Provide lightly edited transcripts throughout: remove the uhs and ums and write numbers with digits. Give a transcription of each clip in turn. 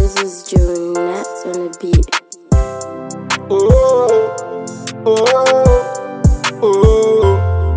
This is Jonat on the beat. Oh, oh, oh.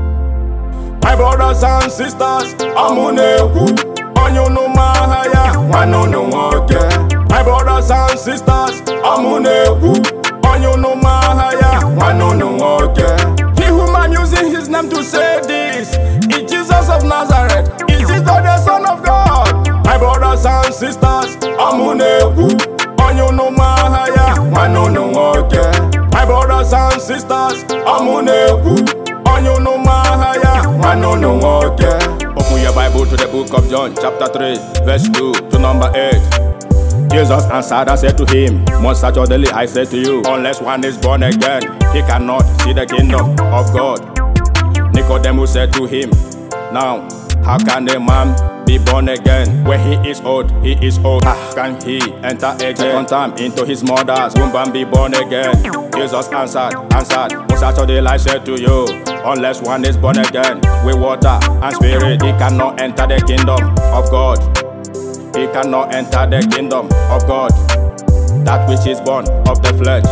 My brothers and sisters, Amuneku, Onyono Mahaya, Wanono Wake. My brothers and sisters, Amuneku, Onyono Mahaya, Wanono Wake. He whom I'm using his name to say this is Jesus of Nazareth. Is it not the Son of God? My brothers and sisters, Amuneku, Onyono Mahaya, Wanono Wake. My brothers and sisters, Amuneku, Onyono Mahaya, Wanono Wake. Open your Bible to the book of John, chapter 3, verse 2 to number 8. Jesus answered and said to him, most assuredly I say to you, unless one is born again, he cannot see the kingdom of God. Nicodemus said to him, now, how can a man be born again when he is old? He is old. How can he enter a second time into his mother's womb and be born again? Jesus answered, most assuredly I say to you, unless one is born again with water and spirit, he cannot enter the kingdom of God. He cannot enter the kingdom of God. That which is born of the flesh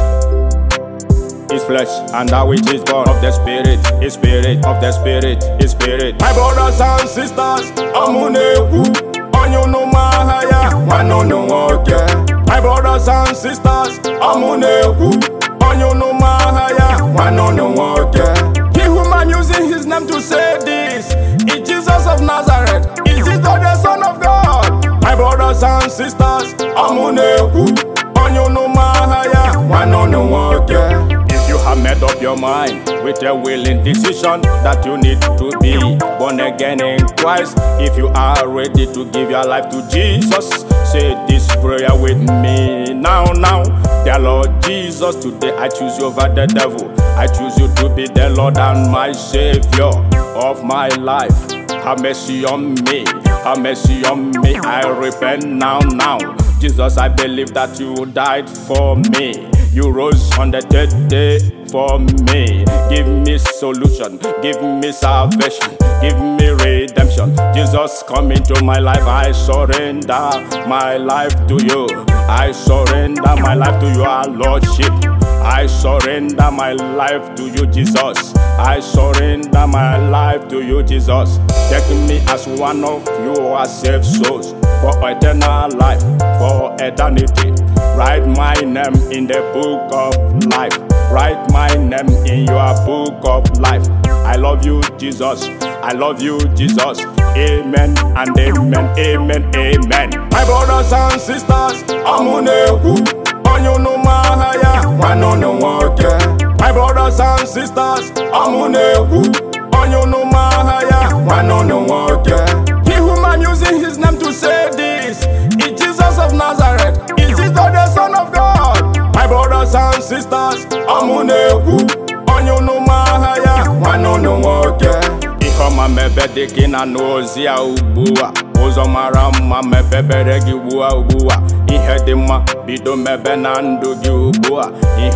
is flesh, and that which is born of the spirit is spirit, of the spirit is spirit. My brothers and sisters, Amuneku, Onyono Mahaya, Wanono Wake. My brothers and sisters, Amuneku, Onyono Mahaya, Wanono Wake. He whom I'm using his name to say this is Jesus of Nazareth. Is it not the Son of God? My brothers and sisters, Amuneku, Onyono Mahaya, Wanono Wake. If you have made up your mind with a willing decision that you need to be born again in Christ, if you are ready to give your life to Jesus, say this prayer with me now. Dear Lord Jesus, today I choose you over the devil. I choose you to be the Lord and my Savior of my life. Have mercy on me, have mercy on me. I repent now. Jesus, I believe that you died for me. You rose on the third day for me. Give me solution, give me salvation, give me redemption. Jesus, come into my life. I surrender my life to you. I surrender my life to your Lordship. I surrender my life to you, Jesus. I surrender my life to you, Jesus. Take me as one of your saved souls for eternal life, for eternity. Write my name in the book of life. Write my name in your book of life. I love you, Jesus. I love you, Jesus. Amen and amen, amen, amen. My brothers and sisters, Amuneku, Onyono Mahaya, Wanono Wake. My brothers and sisters, Amuneku, Onyono Mahaya, Wanono Wake. He whom I'm using his name to say this is Jesus of Nazareth. Is it not the Son of God? My brothers and sisters, Amuneku, Onyono Mahaya, Wanono Wake. Ihoma mebediki na nozia ubua, Ozomara mama mebeberegi ubua. Ihedima bido mebe na ndugi ubua.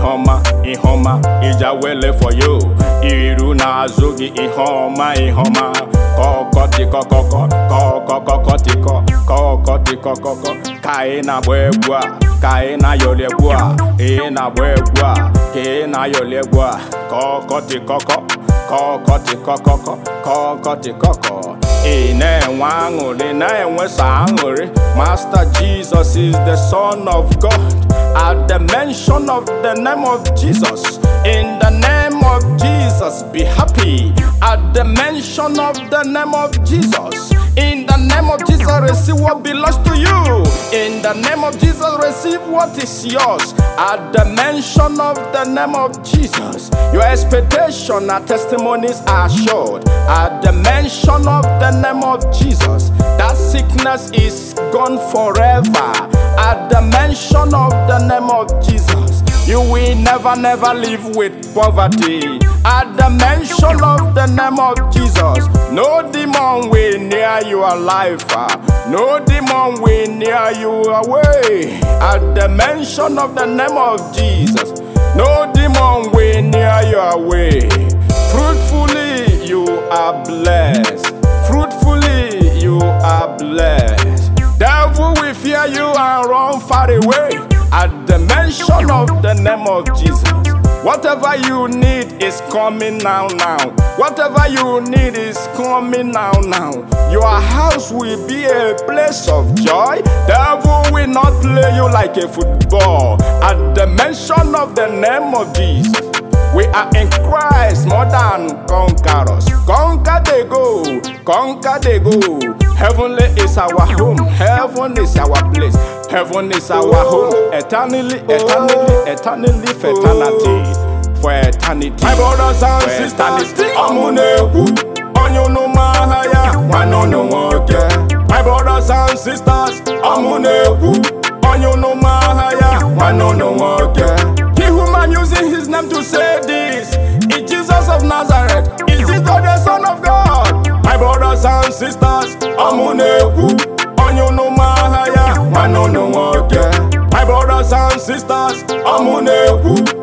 Ihoma ijawele for you. Iru na azugi ihoma. Kokoti kokoko. Kaina bwegwa, kaina yolegwa. Ina bwegwa, kaina yolegwa. Kokoti koko. Master Jesus is the Son of God. At the mention of the name of Jesus, in the name of Jesus, be happy. At the mention of the name of Jesus, in the name of Jesus, receive what belongs to you. In the name of Jesus, receive what is yours. At the mention of the name of Jesus, your expectation and testimonies are assured. At the mention of the name of Jesus, that sickness is gone forever. At the mention of the name of Jesus, you will never live with poverty. At the mention of the name of Jesus, no demon will near your life. No demon will near you away. At the mention of the name of Jesus, no demon will near your way. Fruitfully you are blessed. Fruitfully you are blessed. Devil will will fear you and run far away at the mention of the name of Jesus. Whatever you need is coming now. Whatever you need is coming now. Your house will be a place of joy. Devil will not play you like a football at the mention of the name of Jesus. We are in Christ more than conquerors. Conquer they go, conquer they go. Heavenly is our home, heaven is our place. Heaven is our home, eternally, eternally for eternity. For eternity. My brothers and sisters, Amuneku, Onyono Mahaya, Wanono Woke. My brothers and sisters, Amuneku, Onyono Mahaya, Wanono Woke. He who man using his name to say this is Jesus of Nazareth. Is this not the Son of God? My brothers and sisters, Amuneku, Onyono Mahaya, Wanono Woke. My brothers and sisters, Amuneku.